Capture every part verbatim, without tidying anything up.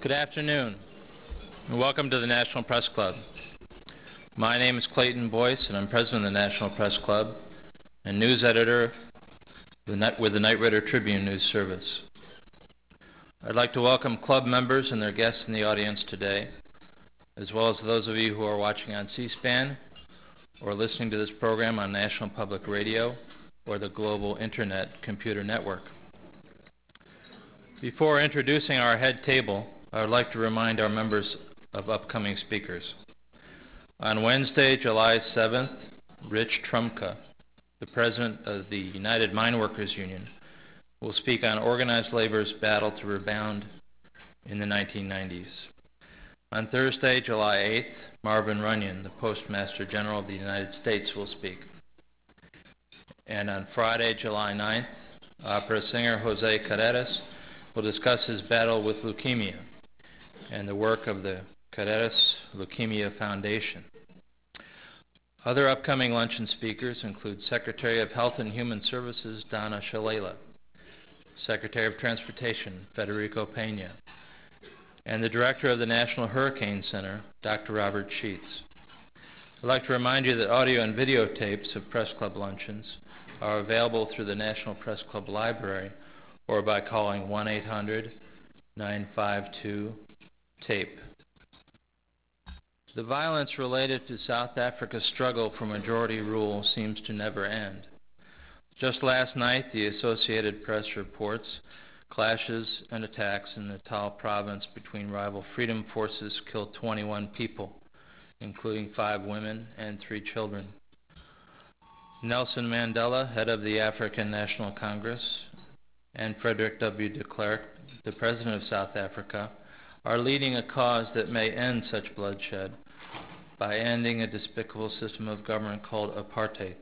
Good afternoon, and welcome to the National Press Club. My name is Clayton Boyce, and I'm president of the National Press Club and news editor with the Knight Ridder Tribune News Service. I'd like to welcome club members and their guests in the audience today, as well as those of you who are watching on C-SPAN or listening to this program on National Public Radio or the Global Internet Computer Network. Before introducing our head table, I would like to remind our members of upcoming speakers. On Wednesday, July seventh, Rich Trumka, the president of the United Mine Workers Union, will speak on organized labor's battle to rebound in the nineteen nineties. On Thursday, July eighth, Marvin Runyon, the Postmaster General of the United States, will speak. And on Friday, July ninth, opera singer Jose Carreras will discuss his battle with leukemia and the work of the Carreras Leukemia Foundation. Other upcoming luncheon speakers include Secretary of Health and Human Services Donna Shalala, Secretary of Transportation Federico Pena, and the Director of the National Hurricane Center, Doctor Robert Sheets. I'd like to remind you that audio and videotapes of Press Club luncheons are available through the National Press Club Library or by calling one eight hundred, nine five two, TAPE. The violence related to South Africa's struggle for majority rule seems to never end. Just last night, the Associated Press reports clashes and attacks in Natal province between rival freedom forces killed twenty-one people, including five women and three children. Nelson Mandela, head of the African National Congress, and Frederick W. de Klerk, the president of South Africa, are leading a cause that may end such bloodshed by ending a despicable system of government called apartheid.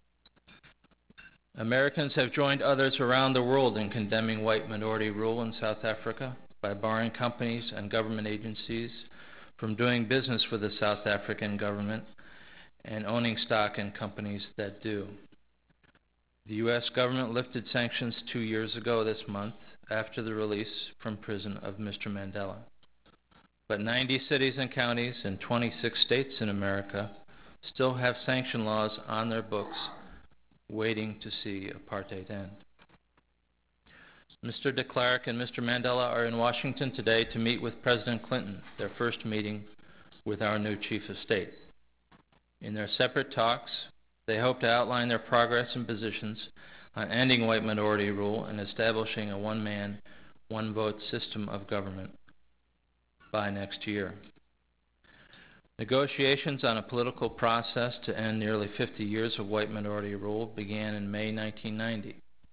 Americans have joined others around the world in condemning white minority rule in South Africa by barring companies and government agencies from doing business with the South African government and owning stock in companies that do. The U S government lifted sanctions two years ago this month after the release from prison of Mister Mandela. But ninety cities and counties in twenty-six states in America still have sanction laws on their books waiting to see apartheid end. Mister de Klerk and Mister Mandela are in Washington today to meet with President Clinton, their first meeting with our new chief of state. In their separate talks, they hope to outline their progress and positions on ending white minority rule and establishing a one-man, one-vote system of government by next year. Negotiations on a political process to end nearly fifty years of white minority rule began in May nineteen ninety.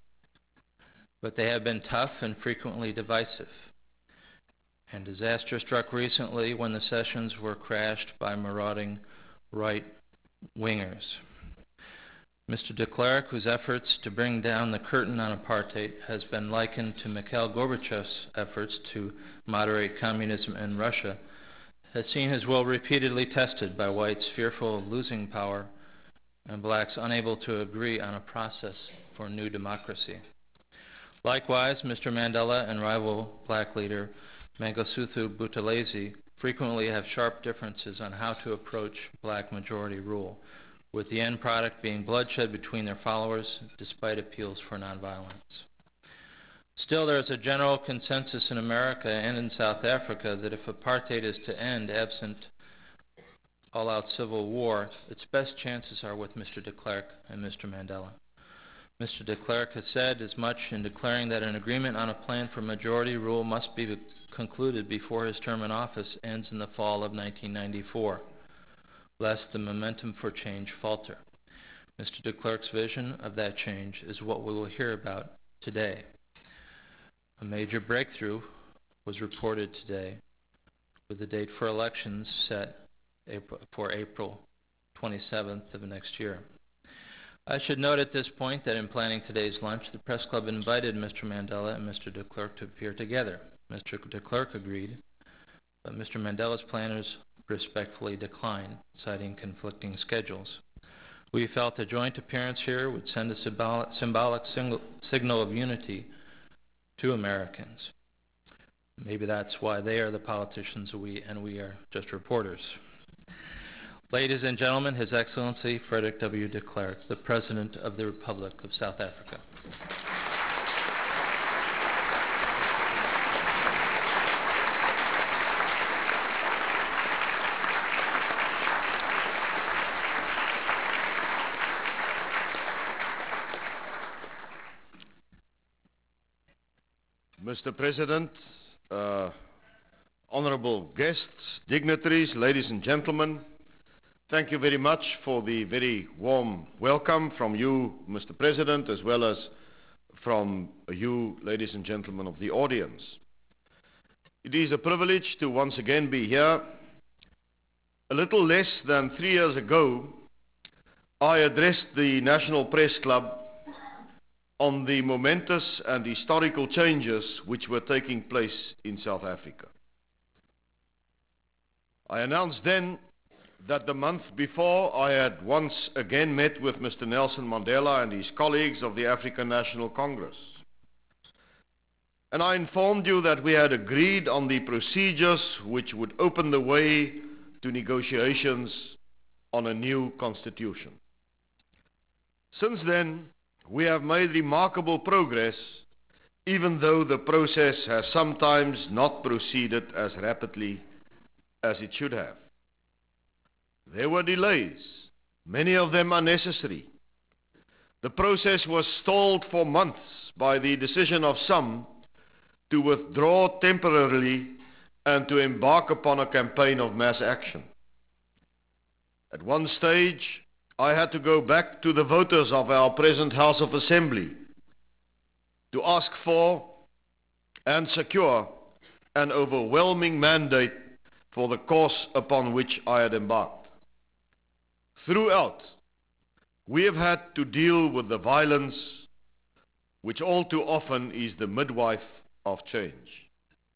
But they have been tough and frequently divisive. And disaster struck recently when the sessions were crashed by marauding right-wingers. Mister de Klerk, whose efforts to bring down the curtain on apartheid has been likened to Mikhail Gorbachev's efforts to moderate communism in Russia, has seen his will repeatedly tested by whites fearful of losing power and blacks unable to agree on a process for new democracy. Likewise, Mister Mandela and rival black leader Mangosuthu Buthelezi frequently have sharp differences on how to approach black majority rule, with the end product being bloodshed between their followers despite appeals for nonviolence. Still, there is a general consensus in America and in South Africa that if apartheid is to end absent all-out civil war, its best chances are with Mister de Klerk and Mister Mandela. Mister de Klerk has said as much in declaring that an agreement on a plan for majority rule must be concluded before his term in office ends in the fall of nineteen ninety-four. Lest the momentum for change falter. Mister de Klerk's vision of that change is what we will hear about today. A major breakthrough was reported today with the date for elections set April, for April twenty-seventh of next year. I should note at this point that in planning today's lunch, the Press Club invited Mister Mandela and Mister de Klerk to appear together. Mister de Klerk agreed, but Mister Mandela's planners respectfully declined, citing conflicting schedules. We felt a joint appearance here would send a symbolic, symbolic single, signal of unity to Americans. Maybe that's why they are the politicians we, and we are just reporters. Ladies and gentlemen, His Excellency Frederick W. de Klerk, the President of the Republic of South Africa. Mister President, uh, honorable guests, dignitaries, ladies and gentlemen, thank you very much for the very warm welcome from you, Mister President, as well as from you, ladies and gentlemen of the audience. It is a privilege to once again be here. A little less than three years ago, I addressed the National Press Club on the momentous and historical changes which were taking place in South Africa. I announced then that the month before I had once again met with Mister Nelson Mandela and his colleagues of the African National Congress. And I informed you that we had agreed on the procedures which would open the way to negotiations on a new constitution. Since then, we have made remarkable progress, even though the process has sometimes not proceeded as rapidly as it should have. There were delays, many of them unnecessary. The process was stalled for months by the decision of some to withdraw temporarily and to embark upon a campaign of mass action. At one stage, I had to go back to the voters of our present House of Assembly to ask for and secure an overwhelming mandate for the course upon which I had embarked. Throughout, we have had to deal with the violence which all too often is the midwife of change.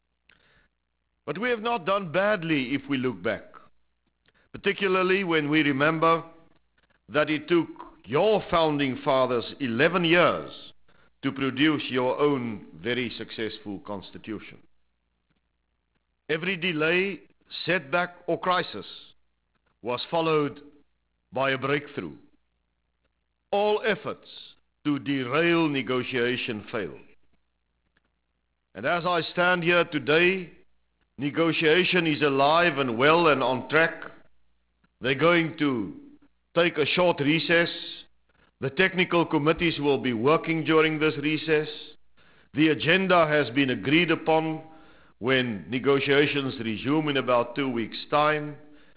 But we have not done badly if we look back, particularly when we remember that it took your founding fathers eleven years to produce your own very successful constitution. Every delay, setback, or crisis was followed by a breakthrough. All efforts to derail negotiation failed. And as I stand here today, negotiation is alive and well and on track. They're going to take a short recess. The technical committees will be working during this recess. The agenda has been agreed upon when negotiations resume in about two weeks' time.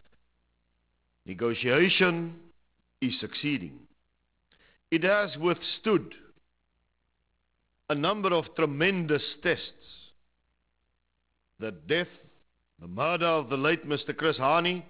Negotiation is succeeding. It has withstood a number of tremendous tests. The death, the murder of the late Mister Chris Hani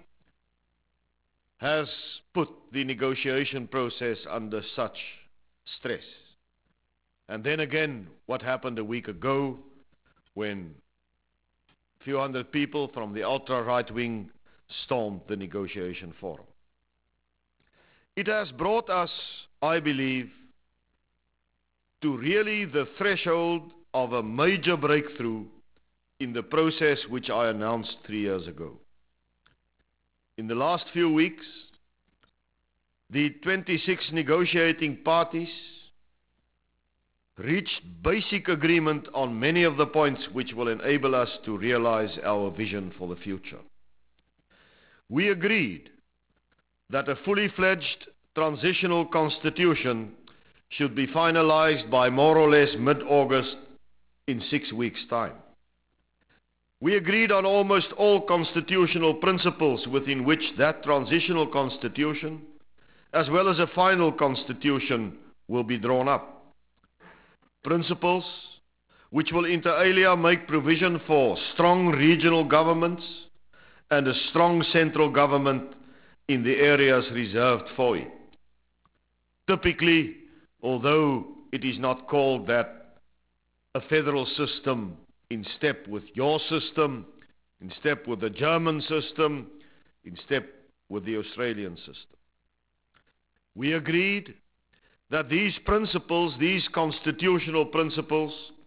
has put the negotiation process under such stress. And then again, what happened a week ago when a few hundred people from the ultra-right wing stormed the negotiation forum. It has brought us, I believe, to really the threshold of a major breakthrough in the process which I announced three years ago. In the last few weeks, the twenty-six negotiating parties reached basic agreement on many of the points which will enable us to realize our vision for the future. We agreed that a fully fledged transitional constitution should be finalized by more or less mid-August in six weeks' time. We agreed on almost all constitutional principles within which that transitional constitution, as well as a final constitution, will be drawn up. Principles which will inter alia make provision for strong regional governments and a strong central government in the areas reserved for it. Typically, although it is not called that, a federal system in step with your system, in step with the German system, in step with the Australian system. We agreed that these principles, these constitutional principles,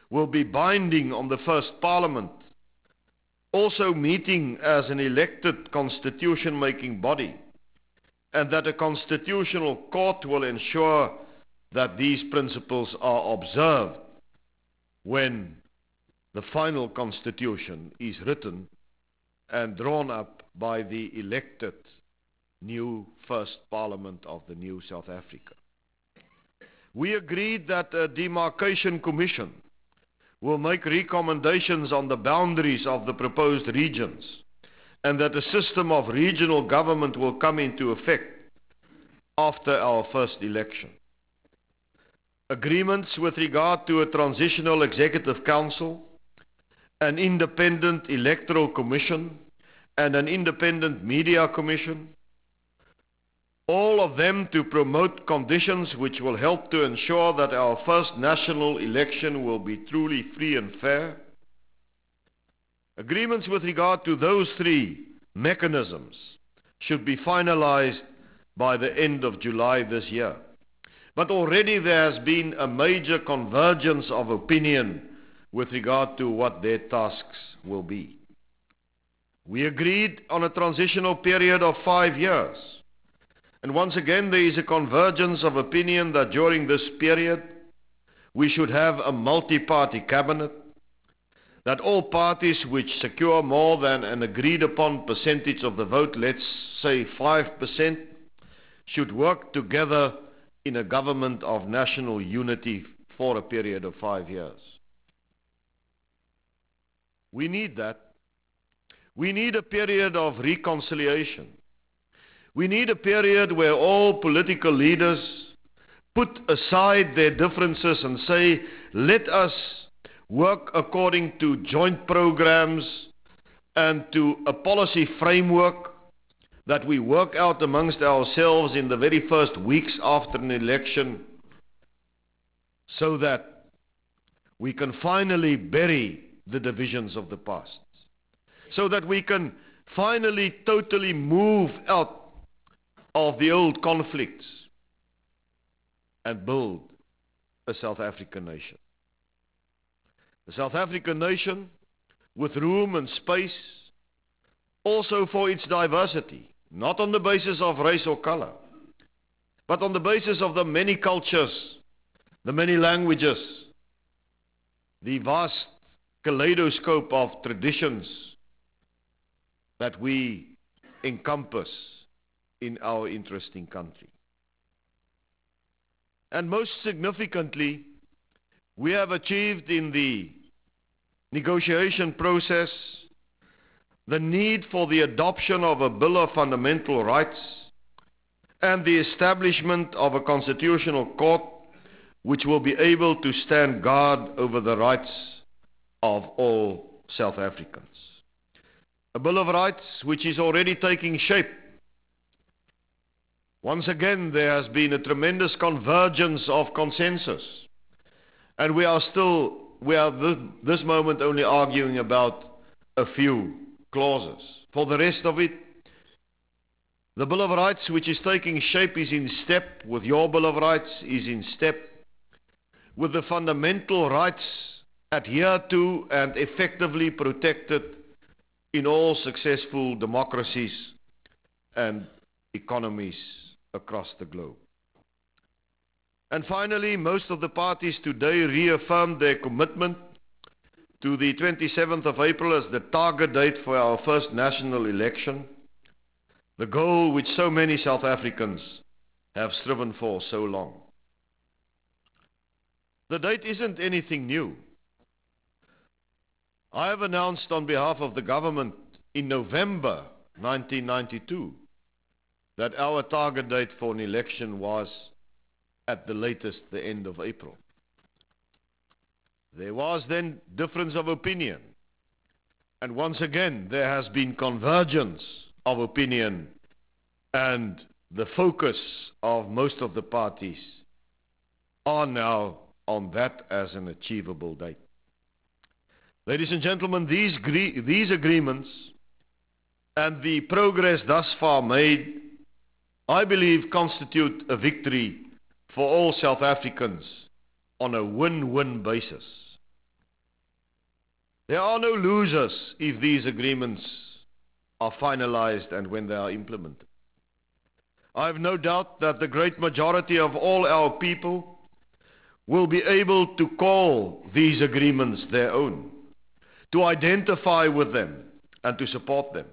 will be binding on the first Parliament, also meeting as an elected constitution-making body, and that a constitutional court will ensure that these principles are observed when the final constitution is written and drawn up by the elected new first Parliament of the new South Africa. We agreed that a demarcation commission will make recommendations on the boundaries of the proposed regions, and that a system of regional government will come into effect after our first election. Agreements with regard to a transitional executive council, an independent electoral commission, and an independent media commission, all of them to promote conditions which will help to ensure that our first national election will be truly free and fair. Agreements with regard to those three mechanisms should be finalized by the end of July this year. But already there has been a major convergence of opinion with regard to what their tasks will be. We agreed on a transitional period of five years. And once again, there is a convergence of opinion that during this period, we should have a multi-party cabinet, that all parties which secure more than an agreed upon percentage of the vote, let's say five percent, should work together in a government of national unity for a period of five years. We need that. We need a period of reconciliation. We need a period where all political leaders put aside their differences and say, let us work according to joint programs and to a policy framework that we work out amongst ourselves in the very first weeks after an election, so that we can finally bury the divisions of the past, so that we can finally totally move out of the old conflicts and build a South African nation. A South African nation with room and space also for its diversity, not on the basis of race or color, but on the basis of the many cultures, the many languages, the vast kaleidoscope of traditions that we encompass in our interesting country. And most significantly, we have achieved in the negotiation process the need for the adoption of a Bill of Fundamental Rights and the establishment of a constitutional court which will be able to stand guard over the rights of all South Africans. A Bill of Rights which is already taking shape. Once again, there has been a tremendous convergence of consensus, and we are still, we are th this moment only arguing about a few clauses. For the rest of it, the Bill of Rights which is taking shape is in step with your Bill of Rights, is in step with the fundamental rights adhered to and effectively protected in all successful democracies and economies across the globe. And finally, most of the parties today reaffirmed their commitment to the twenty-seventh of April as the target date for our first national election, the goal which so many South Africans have striven for so long. The date isn't anything new. I have announced on behalf of the government in November nineteen ninety-two that our target date for an election was at the latest the end of April. There was then difference of opinion, and once again there has been convergence of opinion, and the focus of most of the parties are now on that as an achievable date. Ladies and gentlemen, these, these agreements and the progress thus far made, I believe, constitute a victory for all South Africans on a win-win basis. There are no losers if these agreements are finalized and when they are implemented. I have no doubt that the great majority of all our people will be able to call these agreements their own, to identify with them and to support them.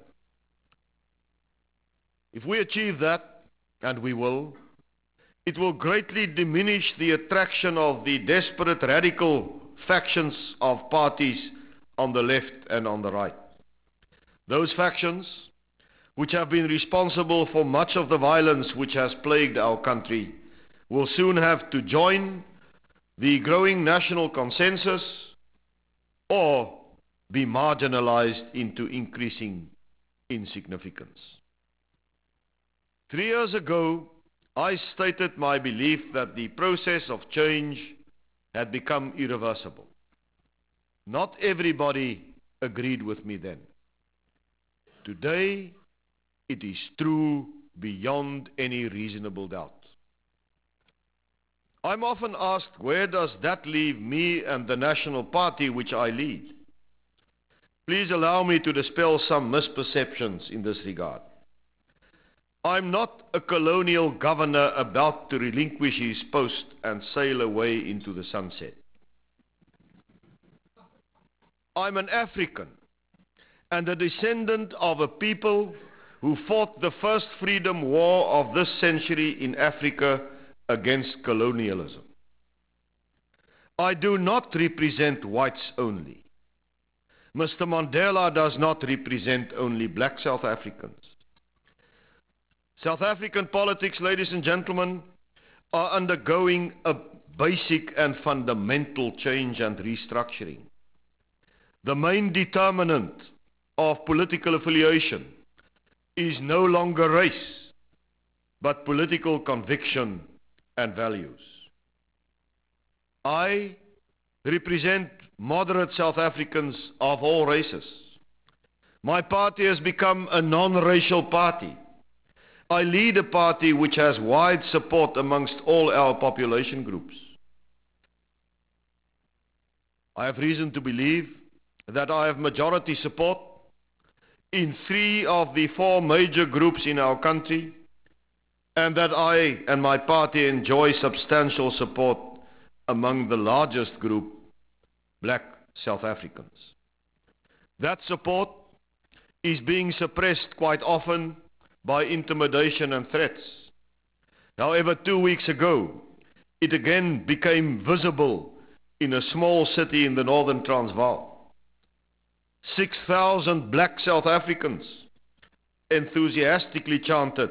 If we achieve that, and we will, it will greatly diminish the attraction of the desperate radical factions of parties on the left and on the right. Those factions, which have been responsible for much of the violence which has plagued our country, will soon have to join the growing national consensus or be marginalized into increasing insignificance. Three years ago, I stated my belief that the process of change had become irreversible. Not everybody agreed with me then. Today, it is true beyond any reasonable doubt. I'm often asked, where does that leave me and the National Party which I lead? Please allow me to dispel some misperceptions in this regard. I'm not a colonial governor about to relinquish his post and sail away into the sunset. I'm an African and a descendant of a people who fought the first freedom war of this century in Africa against colonialism. I do not represent whites only. Mister Mandela does not represent only black South Africans. South African politics, ladies and gentlemen, are undergoing a basic and fundamental change and restructuring. The main determinant of political affiliation is no longer race, but political conviction and values. I represent moderate South Africans of all races. My party has become a non-racial party. I lead a party which has wide support amongst all our population groups. I have reason to believe that I have majority support in three of the four major groups in our country, and that I and my party enjoy substantial support among the largest group, black South Africans. That support is being suppressed quite often by intimidation and threats. However, two weeks ago, it again became visible in a small city in the northern Transvaal. six thousand black South Africans enthusiastically chanted,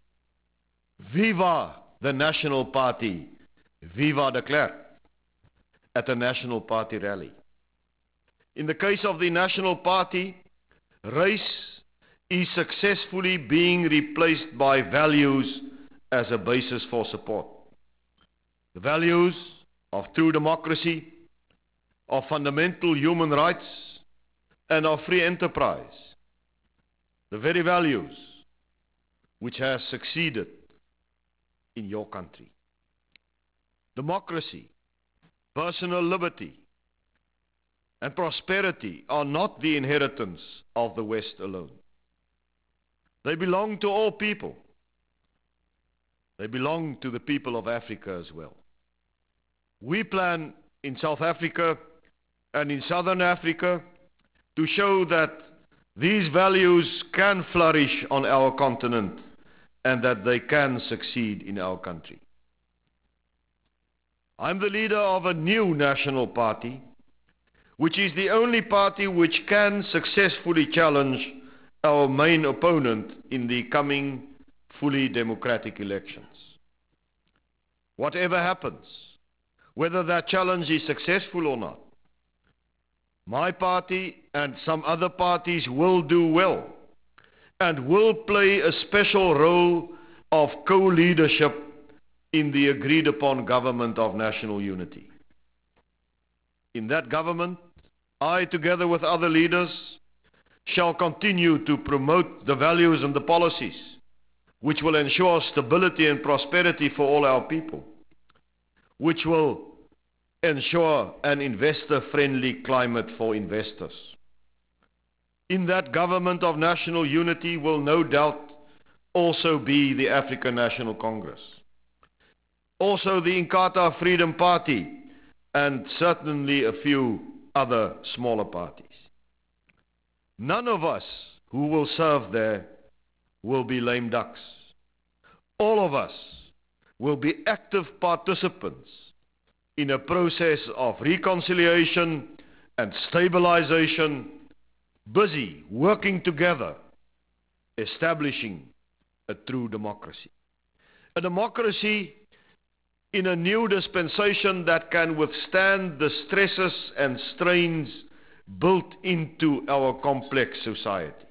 "Viva the National Party, Viva de Klerk," at a National Party rally. In the case of the National Party, race is successfully being replaced by values as a basis for support. The values of true democracy, of fundamental human rights, and of free enterprise. The very values which has succeeded in your country. Democracy, personal liberty, and prosperity are not the inheritance of the West alone. They belong to all people. They belong to the people of Africa as well. We plan in South Africa and in Southern Africa to show that these values can flourish on our continent and that they can succeed in our country. I'm the leader of a new national party, which is the only party which can successfully challenge our main opponent in the coming fully democratic elections. Whatever happens, whether that challenge is successful or not, my party and some other parties will do well and will play a special role of co-leadership in the agreed upon government of national unity. In that government, I, together with other leaders, shall continue to promote the values and the policies which will ensure stability and prosperity for all our people, which will ensure an investor-friendly climate for investors. In that government of national unity will no doubt also be the African National Congress, also the Inkatha Freedom Party, and certainly a few other smaller parties. None of us who will serve there will be lame ducks. All of us will be active participants in a process of reconciliation and stabilization, busy working together, establishing a true democracy. A democracy in a new dispensation that can withstand the stresses and strains built into our complex society.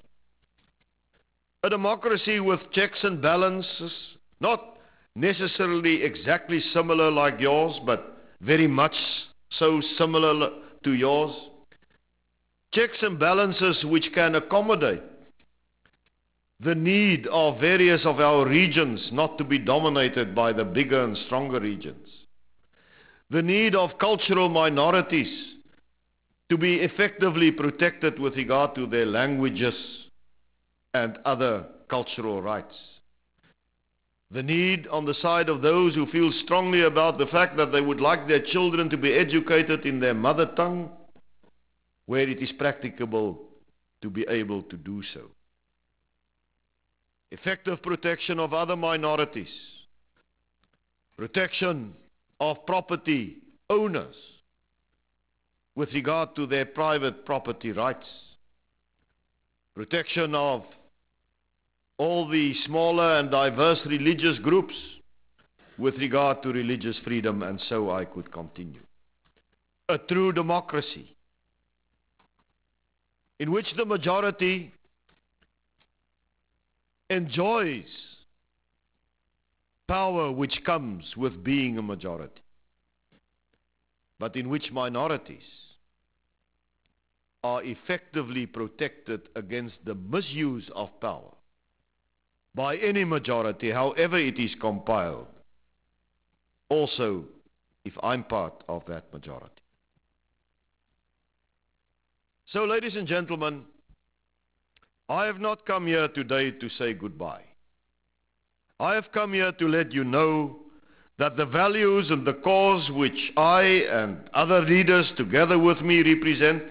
A democracy with checks and balances, not necessarily exactly similar like yours, but very much so similar to yours. Checks and balances which can accommodate the need of various of our regions not to be dominated by the bigger and stronger regions. The need of cultural minorities to be effectively protected with regard to their languages and other cultural rights. The need on the side of those who feel strongly about the fact that they would like their children to be educated in their mother tongue, where it is practicable to be able to do so. Effective protection of other minorities, protection of property owners with regard to their private property rights, protection of all the smaller and diverse religious groups with regard to religious freedom, and so I could continue. A true democracy in which the majority enjoys power which comes with being a majority, but in which minorities are effectively protected against the misuse of power by any majority, however it is compiled, also if I'm part of that majority. So, ladies and gentlemen, I have not come here today to say goodbye. I have come here to let you know that the values and the cause which I and other leaders together with me represent,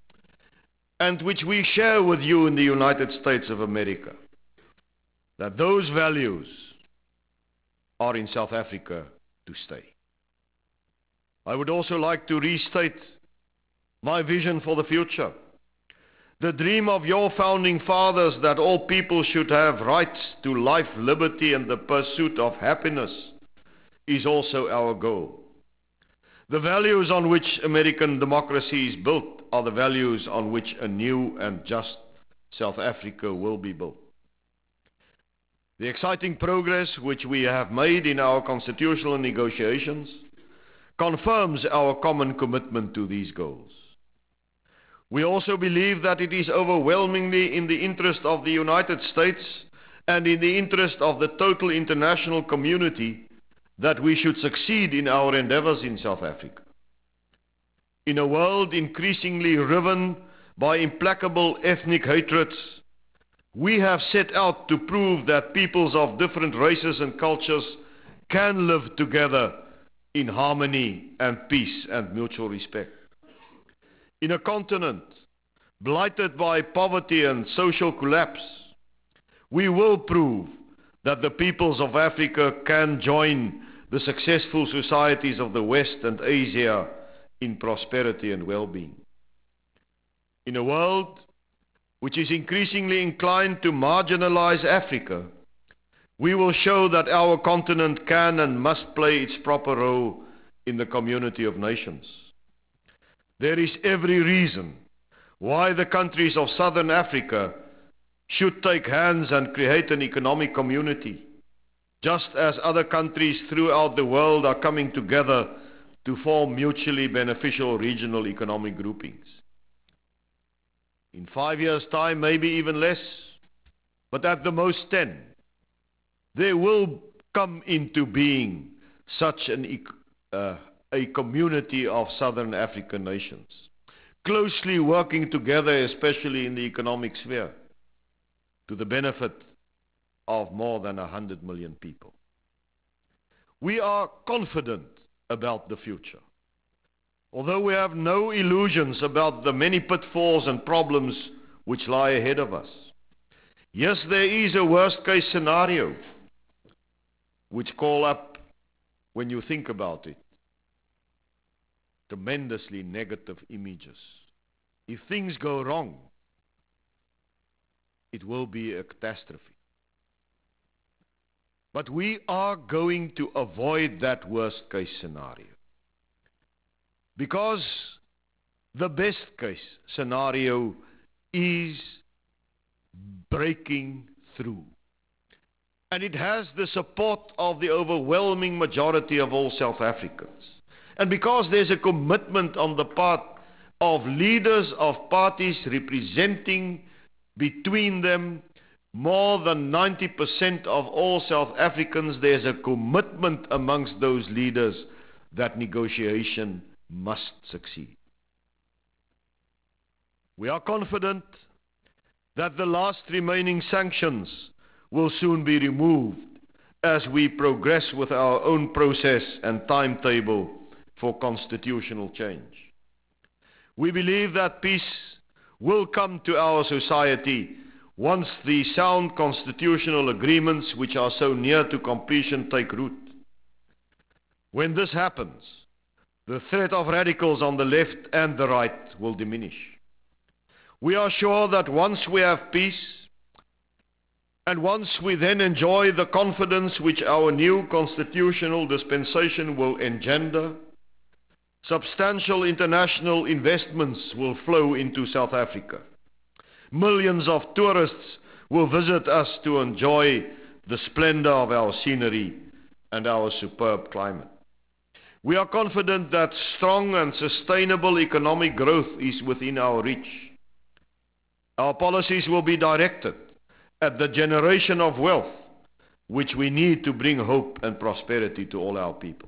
and which we share with you in the United States of America, that those values are in South Africa to stay. I would also like to restate my vision for the future. The dream of your founding fathers that all people should have rights to life, liberty, and the pursuit of happiness is also our goal. The values on which American democracy is built are the values on which a new and just South Africa will be built. The exciting progress which we have made in our constitutional negotiations confirms our common commitment to these goals. We also believe that it is overwhelmingly in the interest of the United States and in the interest of the total international community that we should succeed in our endeavors in South Africa. In a world increasingly riven by implacable ethnic hatreds, we have set out to prove that peoples of different races and cultures can live together in harmony and peace and mutual respect. In a continent blighted by poverty and social collapse, we will prove that the peoples of Africa can join the successful societies of the West and Asia in prosperity and well-being. In a world which is increasingly inclined to marginalize Africa, we will show that our continent can and must play its proper role in the community of nations. There is every reason why the countries of Southern Africa should take hands and create an economic community, just as other countries throughout the world are coming together to form mutually beneficial regional economic groupings. In five years' time, maybe even less, but at the most ten, there will come into being such an uh, a community of Southern African nations, closely working together, especially in the economic sphere, to the benefit of more than one hundred million people. We are confident about the future, although we have no illusions about the many pitfalls and problems which lie ahead of us. Yes, there is a worst-case scenario which call up, when you think about it, tremendously negative images. If things go wrong, it will be a catastrophe. But we are going to avoid that worst-case scenario, because the best-case scenario is breaking through. And it has the support of the overwhelming majority of all South Africans. And because there's a commitment on the part of leaders of parties representing between them more than ninety percent of all South Africans, there's a commitment amongst those leaders that negotiation must succeed. We are confident that the last remaining sanctions will soon be removed as we progress with our own process and timetable for constitutional change. We believe that peace will come to our society once the sound constitutional agreements which are so near to completion take root. When this happens, the threat of radicals on the left and the right will diminish. We are sure that once we have peace, and once we then enjoy the confidence which our new constitutional dispensation will engender, substantial international investments will flow into South Africa. Millions of tourists will visit us to enjoy the splendor of our scenery and our superb climate. We are confident that strong and sustainable economic growth is within our reach. Our policies will be directed at the generation of wealth which we need to bring hope and prosperity to all our people.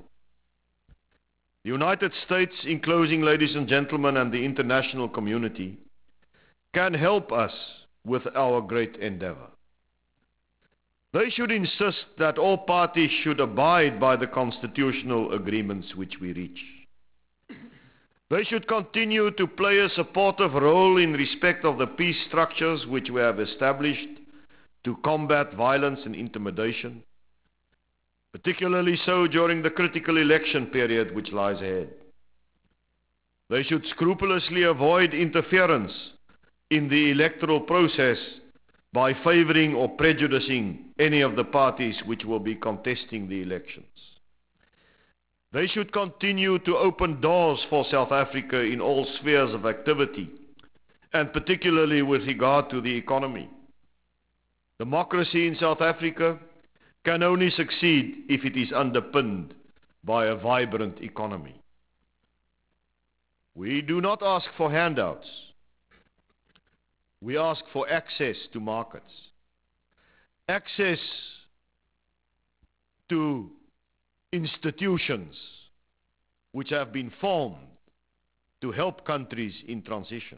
The United States, in closing, ladies and gentlemen, and the international community can help us with our great endeavor. They should insist that all parties should abide by the constitutional agreements which we reach. They should continue to play a supportive role in respect of the peace structures which we have established to combat violence and intimidation, particularly so during the critical election period which lies ahead. They should scrupulously avoid interference in the electoral process by favoring or prejudicing any of the parties which will be contesting the elections. They should continue to open doors for South Africa in all spheres of activity, and particularly with regard to the economy. Democracy in South Africa can only succeed if it is underpinned by a vibrant economy. We do not ask for handouts. We ask for access to markets, access to institutions which have been formed to help countries in transition.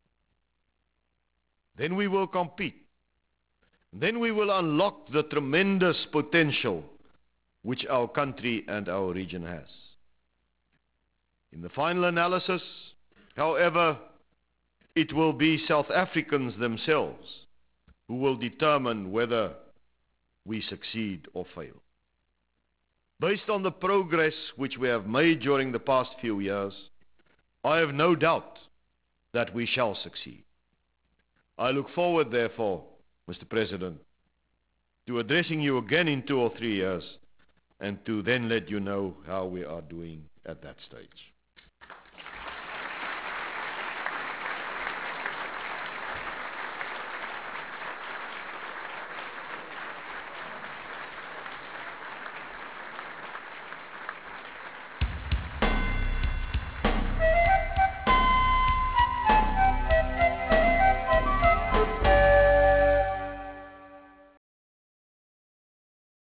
Then we will compete. Then we will unlock the tremendous potential which our country and our region has. In the final analysis, however, it will be South Africans themselves who will determine whether we succeed or fail. Based on the progress which we have made during the past few years, I have no doubt that we shall succeed. I look forward, therefore, Mister President, to addressing you again in two or three years and to then let you know how we are doing at that stage.